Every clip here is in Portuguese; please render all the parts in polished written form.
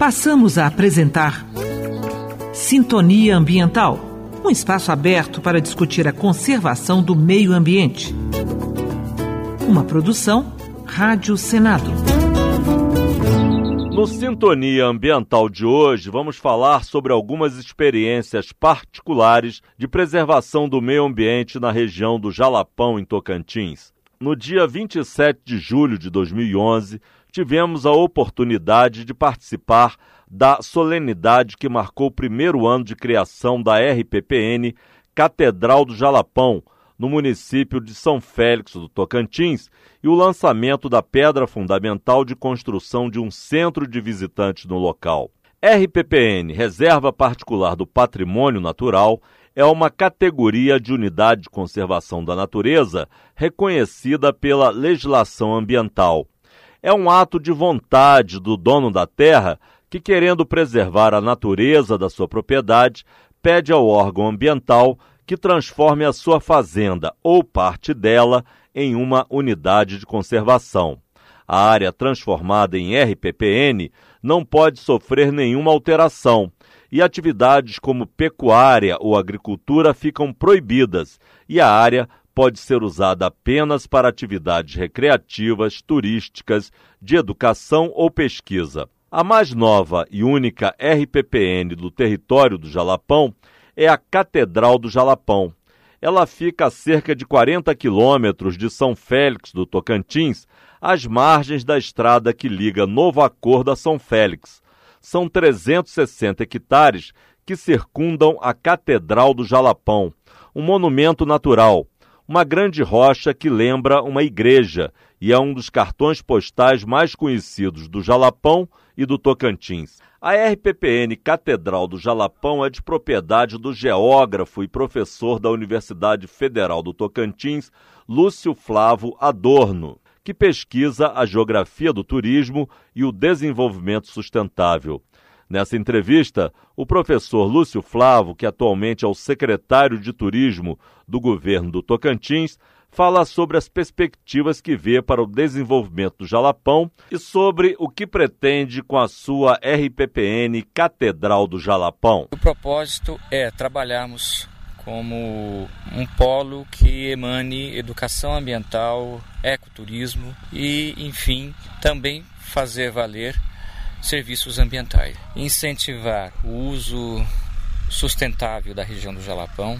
Passamos a apresentar Sintonia Ambiental, um espaço aberto para discutir a conservação do meio ambiente. Uma produção Rádio Senado. No Sintonia Ambiental de hoje, vamos falar sobre algumas experiências particulares de preservação do meio ambiente na região do Jalapão, em Tocantins. No dia 27 de julho de 2011, tivemos a oportunidade de participar da solenidade que marcou o primeiro ano de criação da RPPN Catedral do Jalapão, no município de São Félix do Tocantins, e o lançamento da pedra fundamental de construção de um centro de visitantes no local. RPPN, Reserva Particular do Patrimônio Natural, é uma categoria de unidade de conservação da natureza reconhecida pela legislação ambiental. É um ato de vontade do dono da terra que, querendo preservar a natureza da sua propriedade, pede ao órgão ambiental que transforme a sua fazenda ou parte dela em uma unidade de conservação. A área transformada em RPPN não pode sofrer nenhuma alteração e atividades como pecuária ou agricultura ficam proibidas e a área pode ser usada apenas para atividades recreativas, turísticas, de educação ou pesquisa. A mais nova e única RPPN do território do Jalapão é a Catedral do Jalapão. Ela fica a cerca de 40 quilômetros de São Félix do Tocantins, às margens da estrada que liga Novo Acordo a São Félix. São 360 hectares que circundam a Catedral do Jalapão, um monumento natural, uma grande rocha que lembra uma igreja e é um dos cartões postais mais conhecidos do Jalapão e do Tocantins. A RPPN Catedral do Jalapão é de propriedade do geógrafo e professor da Universidade Federal do Tocantins, Lúcio Flávio Adorno, que pesquisa a geografia do turismo e o desenvolvimento sustentável. Nessa entrevista, o professor Lúcio Flávio, que atualmente é o secretário de Turismo do governo do Tocantins, fala sobre as perspectivas que vê para o desenvolvimento do Jalapão e sobre o que pretende com a sua RPPN Catedral do Jalapão. O propósito é trabalharmos como um polo que emane educação ambiental, ecoturismo e, enfim, também fazer valer serviços ambientais. Incentivar o uso sustentável da região do Jalapão,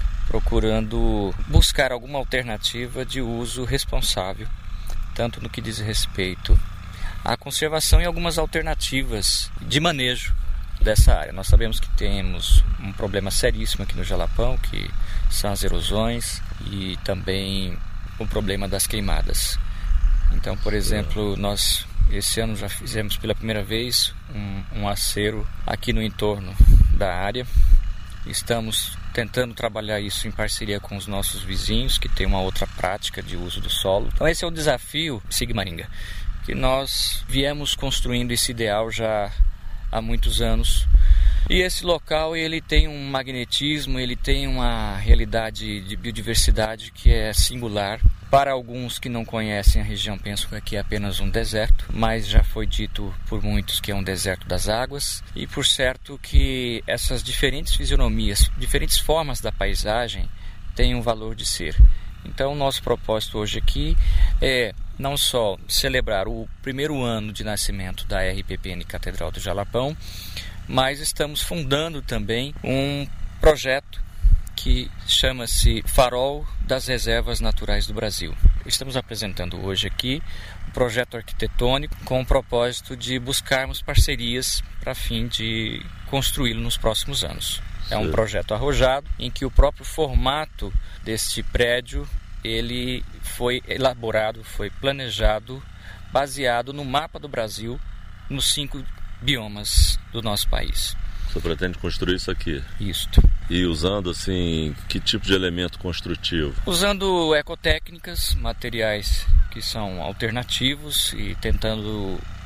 procurando buscar alguma alternativa de uso responsável, tanto no que diz respeito à conservação e algumas alternativas de manejo dessa área. Nós sabemos que temos um problema seríssimo aqui no Jalapão, que são as erosões e também o problema das queimadas. Então, por exemplo, nós esse ano já fizemos pela primeira vez um acero aqui no entorno da área. Estamos tentando trabalhar isso em parceria com os nossos vizinhos, que têm uma outra prática de uso do solo. Então esse é o desafio Sigmaringa, que nós viemos construindo esse ideal já há muitos anos. E esse local ele tem um magnetismo, ele tem uma realidade de biodiversidade que é singular. Para alguns que não conhecem a região, pensam que aqui é apenas um deserto, mas já foi dito por muitos que é um deserto das águas. E por certo que essas diferentes fisionomias, diferentes formas da paisagem têm um valor de ser. Então, nosso propósito hoje aqui é não só celebrar o primeiro ano de nascimento da RPPN Catedral do Jalapão, mas estamos fundando também um projeto que chama-se Farol das Reservas Naturais do Brasil. Estamos apresentando hoje aqui um projeto arquitetônico com o propósito de buscarmos parcerias para fim de construí-lo nos próximos anos. É um projeto arrojado em que o próprio formato deste prédio ele foi elaborado, foi planejado, baseado no mapa do Brasil, nos 5 biomas do nosso país. Você pretende construir isso aqui? Isto. E usando, assim, que tipo de elemento construtivo? Usando ecotécnicas, materiais que são alternativos e tentando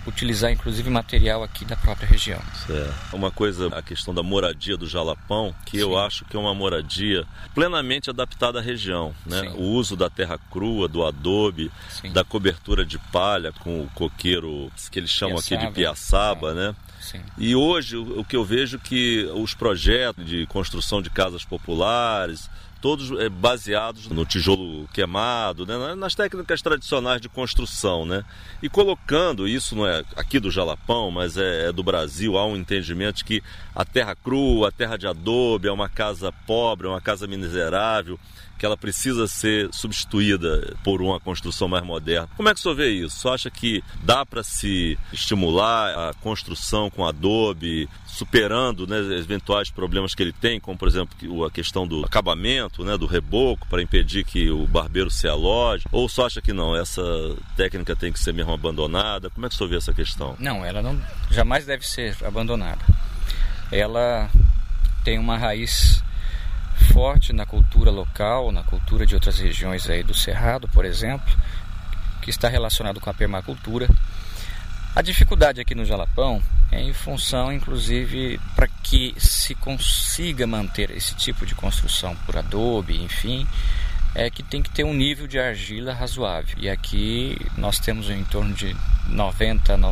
utilizar inclusive material aqui da própria região. Certo. Uma coisa, a questão da moradia do Jalapão, que eu acho que é uma moradia plenamente adaptada à região, né? O uso da terra crua, do adobe, da cobertura de palha com o coqueiro, que eles chamam aqui de piaçaba, né? Sim. E hoje o que eu vejo é que os projetos de construção de casas populares, todos baseados no tijolo queimado, né? Nas técnicas tradicionais de construção, né? E colocando, isso não é aqui do Jalapão, mas é do Brasil, há um entendimento de que a terra crua, a terra de adobe é uma casa pobre, é uma casa miserável, que ela precisa ser substituída por uma construção mais moderna. Como é que o senhor vê isso? O senhor acha que dá para se estimular a construção com adobe, superando, né, eventuais problemas que ele tem, como, por exemplo, a questão do acabamento, né, do reboco, para impedir que o barbeiro se aloje? Ou o senhor acha que não, essa técnica tem que ser mesmo abandonada? Como é que o senhor vê essa questão? Não, ela jamais deve ser abandonada. Ela tem uma raiz forte na cultura local, na cultura de outras regiões aí do Cerrado, por exemplo, que está relacionado com a permacultura. A dificuldade aqui no Jalapão é em função, inclusive, para que se consiga manter esse tipo de construção por adobe, enfim, é que tem que ter um nível de argila razoável. E aqui nós temos em torno de 90% a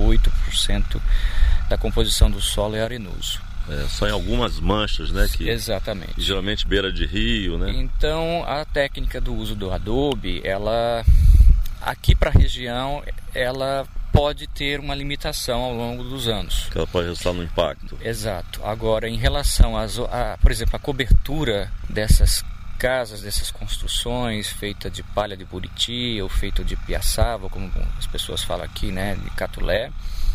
98% da composição do solo é arenoso. Só em algumas manchas, né? Exatamente. Que geralmente beira de rio, né? Então, a técnica do uso do adobe, ela, aqui para a região, ela pode ter uma limitação ao longo dos anos. Que ela pode resultar no impacto. Exato. Agora, em relação por exemplo, a cobertura dessas casas, dessas construções feitas de palha de buriti ou feita de piaçava, como as pessoas falam aqui, né? De catulé.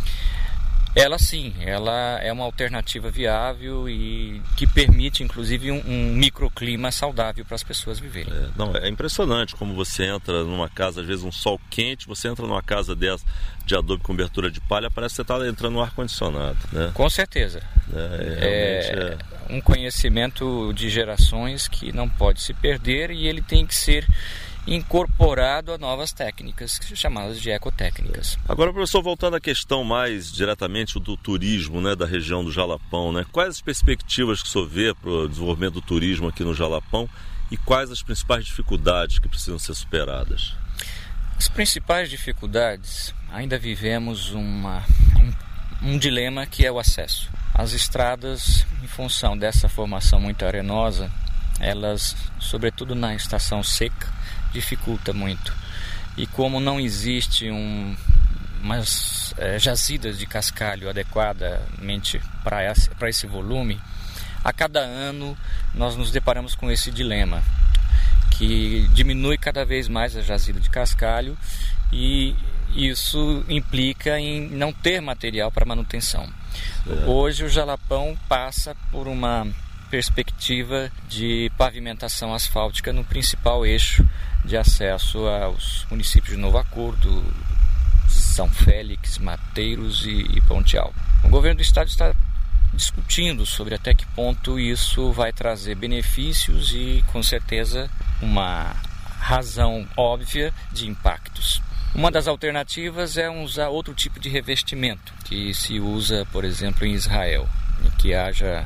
Ela sim, ela é uma alternativa viável e que permite inclusive um microclima saudável para as pessoas viverem. É impressionante como você entra numa casa, às vezes um sol quente, você entra numa casa dessa de adobe com cobertura de palha, parece que você está entrando no ar-condicionado, né? Com certeza. É um conhecimento de gerações que não pode se perder e ele tem que ser incorporado a novas técnicas chamadas de ecotécnicas. Agora, professor, voltando à questão mais diretamente do turismo, né, da região do Jalapão, né? Quais as perspectivas que o senhor vê para o desenvolvimento do turismo aqui no Jalapão e quais as principais dificuldades que precisam ser superadas? As principais dificuldades, ainda vivemos um dilema que é o acesso. As estradas, em função dessa formação muito arenosa, elas, sobretudo na estação seca, dificulta muito. E como não existe umas jazidas de cascalho adequadamente para esse volume, a cada ano nós nos deparamos com esse dilema, que diminui cada vez mais a jazida de cascalho e isso implica em não ter material para manutenção. Hoje o Jalapão passa por uma perspectiva de pavimentação asfáltica no principal eixo de acesso aos municípios de Novo Acordo, São Félix, Mateiros e Ponte Alta. O governo do estado está discutindo sobre até que ponto isso vai trazer benefícios e, com certeza, uma razão óbvia de impactos. Uma das alternativas é usar outro tipo de revestimento que se usa, por exemplo, em Israel, em que haja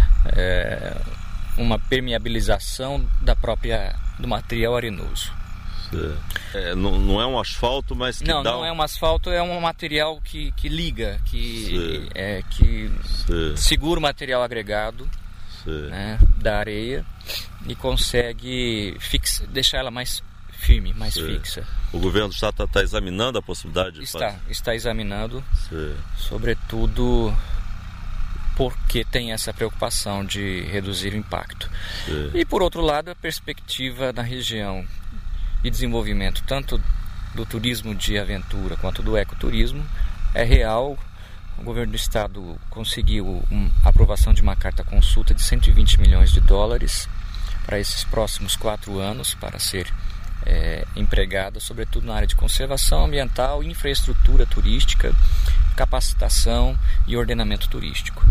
uma permeabilização do material arenoso. Não é um asfalto, mas que não é um asfalto, é um material que liga, que segura o material agregado, né, da areia e consegue deixar ela mais firme, mais fixa. O governo do estado está examinando a possibilidade de está examinando, sobretudo porque tem essa preocupação de reduzir o impacto. E por outro lado, a perspectiva na região de desenvolvimento tanto do turismo de aventura quanto do ecoturismo é real. O governo do estado conseguiu a aprovação de uma carta consulta de 120 milhões de dólares para esses próximos 4 anos para ser empregada sobretudo na área de conservação ambiental, infraestrutura turística, capacitação e ordenamento turístico.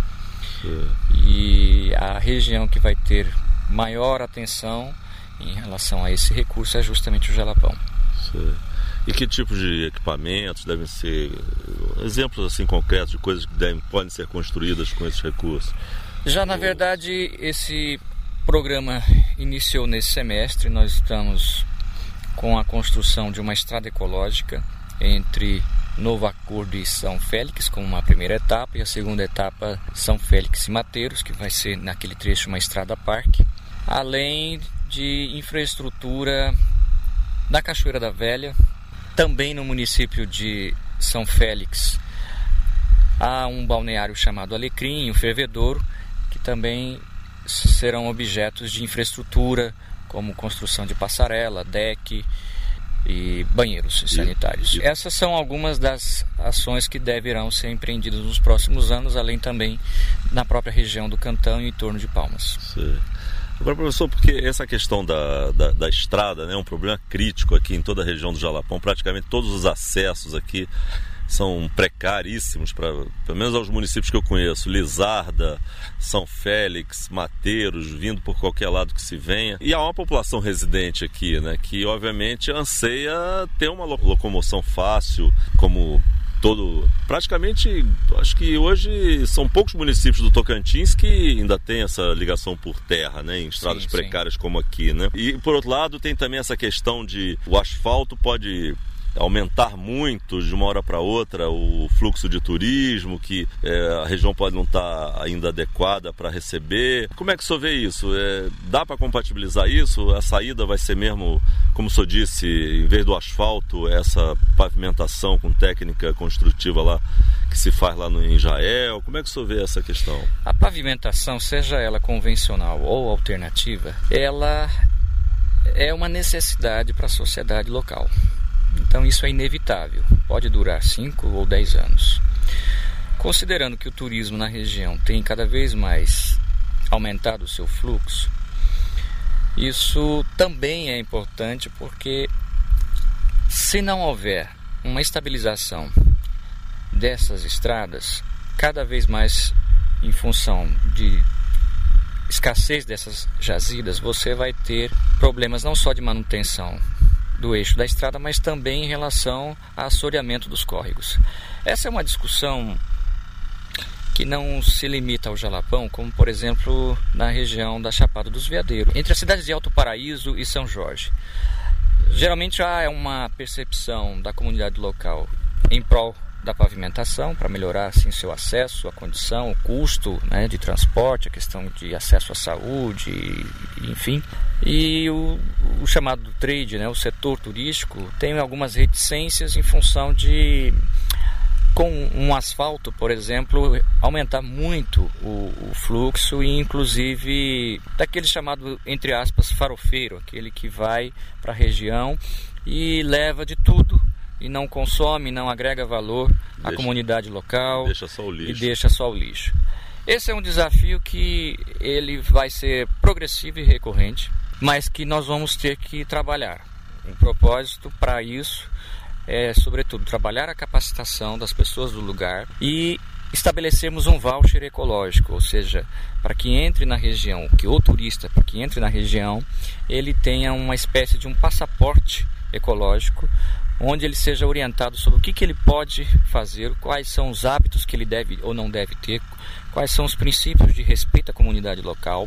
E a região que vai ter maior atenção em relação a esse recurso é justamente o Jalapão. E que tipo de equipamentos devem ser, exemplos assim concretos de coisas que podem ser construídas com esses recursos? Já na verdade esse programa iniciou nesse semestre. Nós estamos com a construção de uma estrada ecológica entre Novo Acordo e São Félix, como uma primeira etapa, e a segunda etapa São Félix e Mateiros, que vai ser naquele trecho uma estrada parque, além de infraestrutura da Cachoeira da Velha. Também no município de São Félix há um balneário chamado Alecrim e um fervedouro, que também serão objetos de infraestrutura, como construção de passarela, deck e banheiros sanitários. Essas são algumas das ações que deverão ser empreendidas nos próximos anos, além também na própria região do Cantão e em torno de Palmas. Sim. Agora, professor, porque essa questão da estrada, né, é um problema crítico aqui em toda a região do Jalapão. Praticamente todos os acessos aqui são precaríssimos, pelo menos aos municípios que eu conheço: Lizarda, São Félix, Mateiros, vindo por qualquer lado que se venha. E há uma população residente aqui, né, que obviamente anseia ter uma locomoção fácil, como praticamente, acho que hoje são poucos municípios do Tocantins que ainda tem essa ligação por terra, né, em estradas precárias como aqui, né? E por outro lado tem também essa questão de o asfalto pode aumentar muito de uma hora para outra o fluxo de turismo, que a região pode não estar ainda adequada para receber. Como é que o senhor vê isso? Dá para compatibilizar isso? A saída vai ser mesmo, como o senhor disse, em vez do asfalto, essa pavimentação com técnica construtiva lá que se faz lá em Jael? Como é que o senhor vê essa questão? A pavimentação, seja ela convencional ou alternativa, ela é uma necessidade para a sociedade local. Então isso é inevitável, pode durar 5 ou 10 anos. Considerando que o turismo na região tem cada vez mais aumentado o seu fluxo, isso também é importante, porque se não houver uma estabilização dessas estradas, cada vez mais em função de escassez dessas jazidas, você vai ter problemas não só de manutenção do eixo da estrada, mas também em relação ao assoreamento dos córregos. Essa é uma discussão que não se limita ao Jalapão, como por exemplo na região da Chapada dos Veadeiros, entre as cidades de Alto Paraíso e São Jorge. Geralmente há uma percepção da comunidade local em prol da pavimentação, para melhorar assim seu acesso, a condição, o custo, né, de transporte, a questão de acesso à saúde, enfim. E o chamado trade, né, o setor turístico, tem algumas reticências em função de, com um asfalto, por exemplo, aumentar muito o fluxo, e inclusive daquele chamado, entre aspas, farofeiro, aquele que vai para a região e leva de tudo e não consome, não agrega valor à comunidade local, deixa só o lixo. E deixa só o lixo. Esse é um desafio que ele vai ser progressivo e recorrente, mas que nós vamos ter que trabalhar. O propósito para isso é, sobretudo, trabalhar a capacitação das pessoas do lugar e estabelecermos um voucher ecológico, ou seja, para que entre na região, que o turista, para que entre na região, ele tenha uma espécie de um passaporte ecológico, onde ele seja orientado sobre o que ele pode fazer, quais são os hábitos que ele deve ou não deve ter, quais são os princípios de respeito à comunidade local,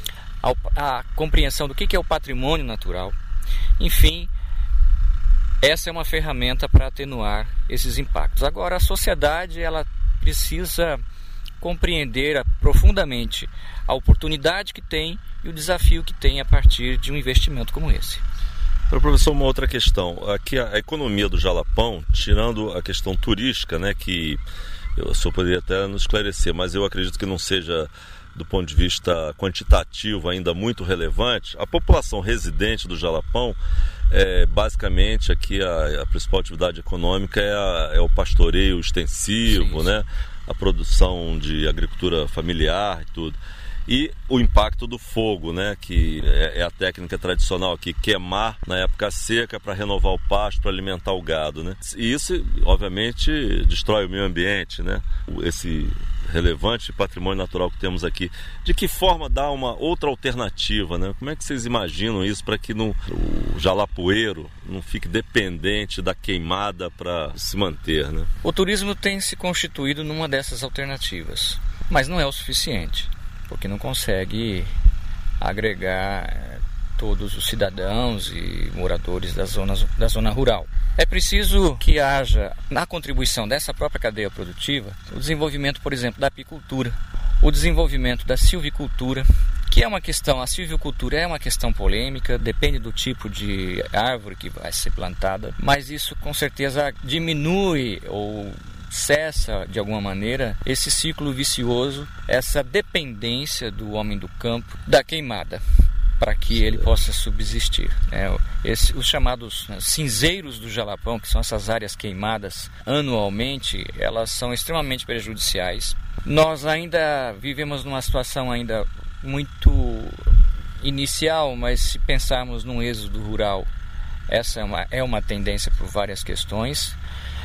a compreensão do que é o patrimônio natural. Enfim, essa é uma ferramenta para atenuar esses impactos. Agora, a sociedade ela precisa compreender profundamente a oportunidade que tem e o desafio que tem a partir de um investimento como esse. Professor, uma outra questão. Aqui a economia do Jalapão, tirando a questão turística, né, que o senhor poderia até nos esclarecer, mas eu acredito que não seja, do ponto de vista quantitativo, ainda muito relevante. A população residente do Jalapão, basicamente aqui a principal atividade econômica é o pastoreio extensivo, sim. Né, a produção de agricultura familiar e tudo. E o impacto do fogo, né, que é a técnica tradicional aqui, queimar na época seca para renovar o pasto, para alimentar o gado, né? E isso, obviamente, destrói o meio ambiente, né? Esse relevante patrimônio natural que temos aqui. De que forma dar uma outra alternativa, né? Como é que vocês imaginam isso para que o jalapoeiro não fique dependente da queimada para se manter, né? O turismo tem se constituído numa dessas alternativas, mas não é o suficiente, porque não consegue agregar todos os cidadãos e moradores da zona rural. É preciso que haja, na contribuição dessa própria cadeia produtiva, o desenvolvimento, por exemplo, da apicultura, o desenvolvimento da silvicultura, que é uma questão, a silvicultura é uma questão polêmica, depende do tipo de árvore que vai ser plantada, mas isso com certeza diminui ou cessa de alguma maneira esse ciclo vicioso, essa dependência do homem do campo da queimada, para que ele possa subsistir. Os chamados cinzeiros do Jalapão, que são essas áreas queimadas anualmente, elas são extremamente prejudiciais. Nós ainda vivemos numa situação ainda muito inicial, mas se pensarmos num êxodo rural, essa é uma tendência por várias questões.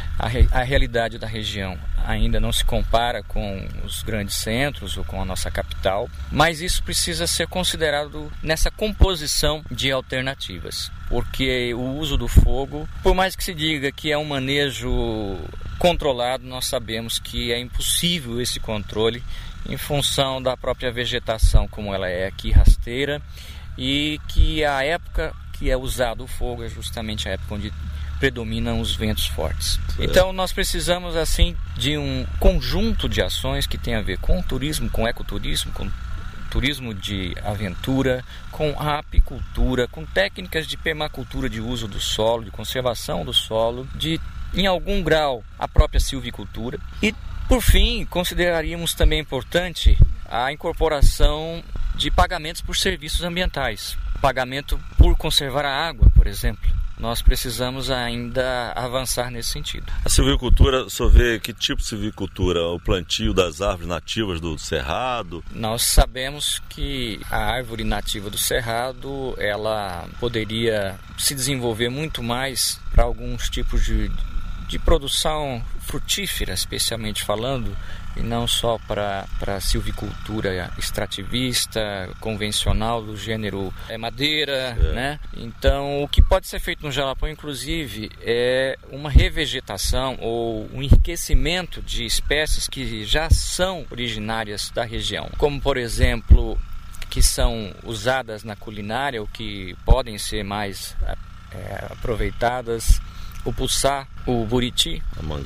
A realidade da região ainda não se compara com os grandes centros ou com a nossa capital, mas isso precisa ser considerado nessa composição de alternativas, porque o uso do fogo, por mais que se diga que é um manejo controlado, nós sabemos que é impossível esse controle em função da própria vegetação como ela é aqui rasteira, e que a época que é usado o fogo é justamente a época onde predominam os ventos fortes. Então nós precisamos assim de um conjunto de ações que tem a ver com o turismo, com o ecoturismo, com turismo de aventura, com a apicultura, com técnicas de permacultura, de uso do solo, de conservação do solo, de, em algum grau, a própria silvicultura. E, por fim, consideraríamos também importante a incorporação de pagamentos por serviços ambientais. Pagamento por conservar a água, por exemplo. Nós precisamos ainda avançar nesse sentido. A silvicultura, o senhor vê que tipo de silvicultura? O plantio das árvores nativas do cerrado? Nós sabemos que a árvore nativa do cerrado, ela poderia se desenvolver muito mais para alguns tipos de produção frutífera, especialmente falando, e não só para a silvicultura extrativista, convencional, do gênero madeira, né? Então, o que pode ser feito no Jalapão, inclusive, é uma revegetação ou um enriquecimento de espécies que já são originárias da região, como, por exemplo, que são usadas na culinária ou que podem ser mais aproveitadas. O puçá, o buriti,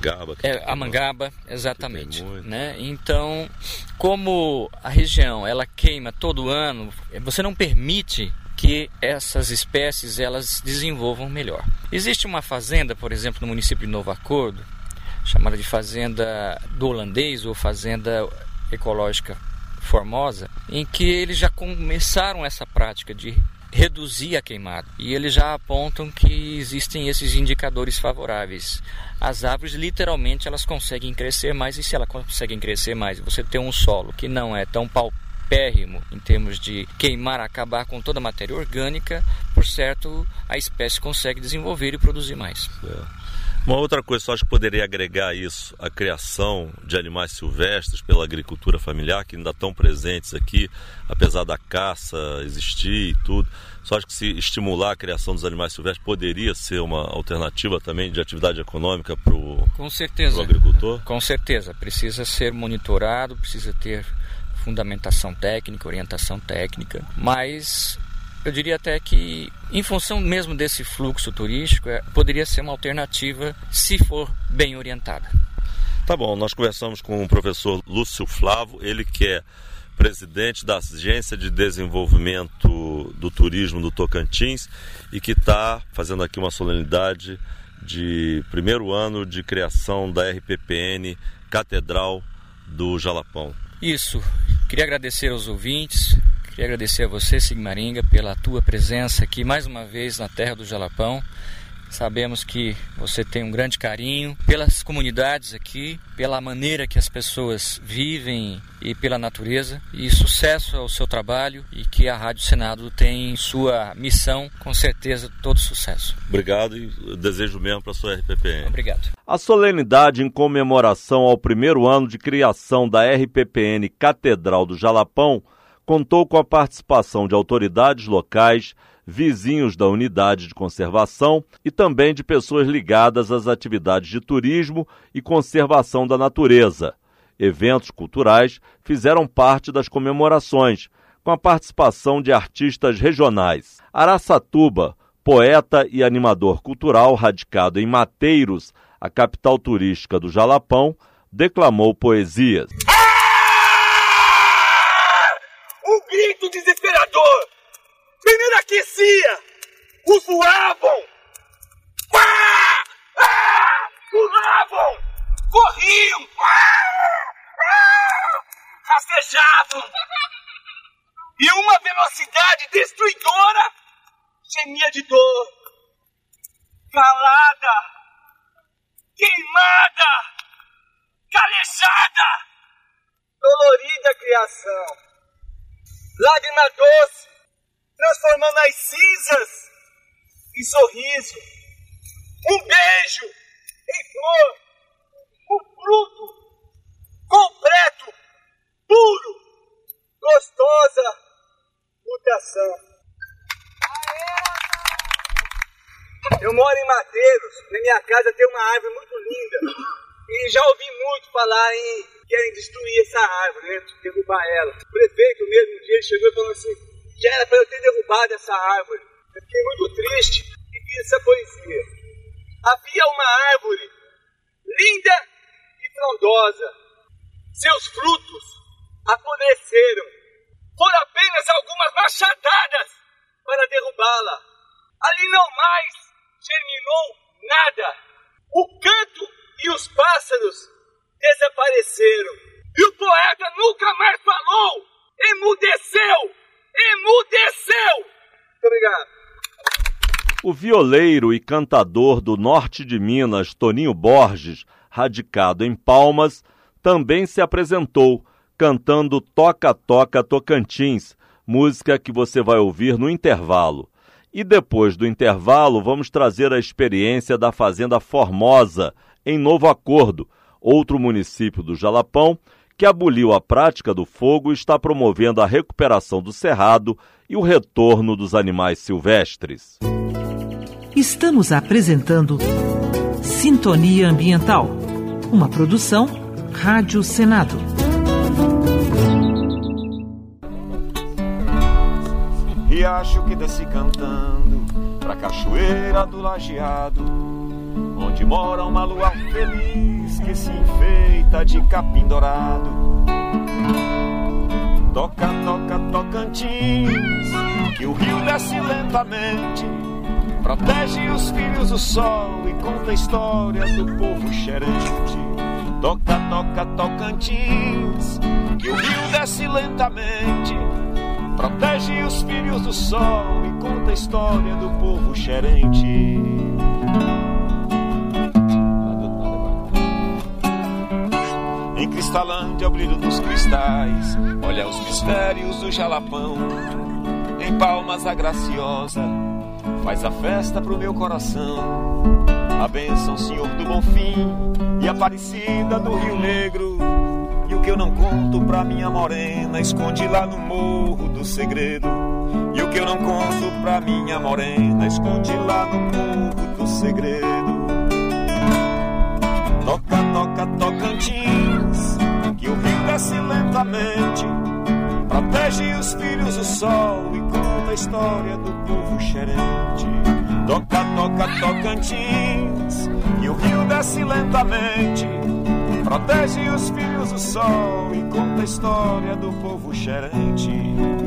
a mangaba, exatamente, né? Então, como a região ela queima todo ano, você não permite que essas espécies elas desenvolvam melhor. Existe uma fazenda, por exemplo, no município de Novo Acordo, chamada de Fazenda do Holandês ou Fazenda Ecológica Formosa, em que eles já começaram essa prática de reduzir a queimada, e eles já apontam que existem esses indicadores favoráveis. As árvores literalmente elas conseguem crescer mais, e se elas conseguem crescer mais e você tem um solo que não é tão paupérrimo em termos de queimar, acabar com toda a matéria orgânica, por certo a espécie consegue desenvolver e produzir mais. Uma outra coisa que eu acho que poderia agregar isso, a criação de animais silvestres pela agricultura familiar, que ainda estão presentes aqui, apesar da caça existir e tudo. Só acho que se estimular a criação dos animais silvestres poderia ser uma alternativa também de atividade econômica para o agricultor? Com certeza, precisa ser monitorado, precisa ter fundamentação técnica, orientação técnica, mas eu diria até que, em função mesmo desse fluxo turístico, poderia ser uma alternativa se for bem orientada. Tá bom, nós conversamos com o professor Lúcio Flávio, ele que é presidente da Agência de Desenvolvimento do Turismo do Tocantins e que está fazendo aqui uma solenidade de primeiro ano de criação da RPPN Catedral do Jalapão. Isso, queria agradecer aos ouvintes. Queria agradecer a você, Sigmaringa, pela tua presença aqui mais uma vez na terra do Jalapão. Sabemos que você tem um grande carinho pelas comunidades aqui, pela maneira que as pessoas vivem e pela natureza. E sucesso ao seu trabalho, e que a Rádio Senado tem em sua missão, com certeza, todo sucesso. Obrigado e desejo mesmo para a sua RPPN. Obrigado. A solenidade em comemoração ao primeiro ano de criação da RPPN Catedral do Jalapão contou com a participação de autoridades locais, vizinhos da unidade de conservação e também de pessoas ligadas às atividades de turismo e conservação da natureza. Eventos culturais fizeram parte das comemorações, com a participação de artistas regionais. Araçatuba, poeta e animador cultural radicado em Mateiros, a capital turística do Jalapão, declamou poesias. Um grito desesperador! Primeiro aquecia! Os voavam! Pulavam! Corriam! Rastejavam! E uma velocidade destruidora gemia de dor. Calada! Queimada! Calejada! Dolorida criação! Lágrima doce, transformando as cinzas em sorriso. Um beijo em flor, um fruto completo, puro, gostosa mutação. Eu moro em Mateiros, na minha casa tem uma árvore muito linda. E já ouvi muito falar em querem destruir essa árvore, né? Derrubar ela. O prefeito mesmo um dia chegou e falou assim, já era para eu ter derrubado essa árvore. Eu fiquei muito triste e fiz essa poesia. Havia uma árvore linda e frondosa. Seus frutos apodreceram. Foram apenas algumas machadadas para derrubá-la. Ali não mais germinou nada. O canto e os pássaros desapareceram. E o poeta nunca mais falou. Emudeceu! Emudeceu! Muito obrigado. O violeiro e cantador do norte de Minas, Toninho Borges, radicado em Palmas, também se apresentou, cantando Toca Toca Tocantins, música que você vai ouvir no intervalo. E depois do intervalo, vamos trazer a experiência da Fazenda Formosa, em Novo Acordo, outro município do Jalapão, que aboliu a prática do fogo e está promovendo a recuperação do cerrado e o retorno dos animais silvestres. Estamos apresentando Sintonia Ambiental, uma produção Rádio Senado. Riacho que desce cantando pra cachoeira do Lajeado, onde mora uma lua feliz que se enfeita de capim dourado. Toca, toca, Tocantins, que o rio desce lentamente, protege os filhos do sol e conta a história do povo xerente. Toca, toca, Tocantins, que o rio desce lentamente, protege os filhos do sol e conta a história do povo xerente. Em Cristalândia, o brilho dos cristais, olha os mistérios do Jalapão. Em Palmas, a graciosa faz a festa pro meu coração. A bênção, Senhor do Bonfim, e a Aparecida do Rio Negro. E o que eu não conto pra minha morena, esconde lá no Morro do Segredo. E o que eu não conto pra minha morena, esconde lá no Morro do Segredo. Toca, toca, Tocantins, que o rio desce lentamente, protege os filhos do sol e conta a história do povo xerente. Toca, toca, Tocantins, que o rio desce lentamente, protege os filhos do sol e conta a história do povo xerente.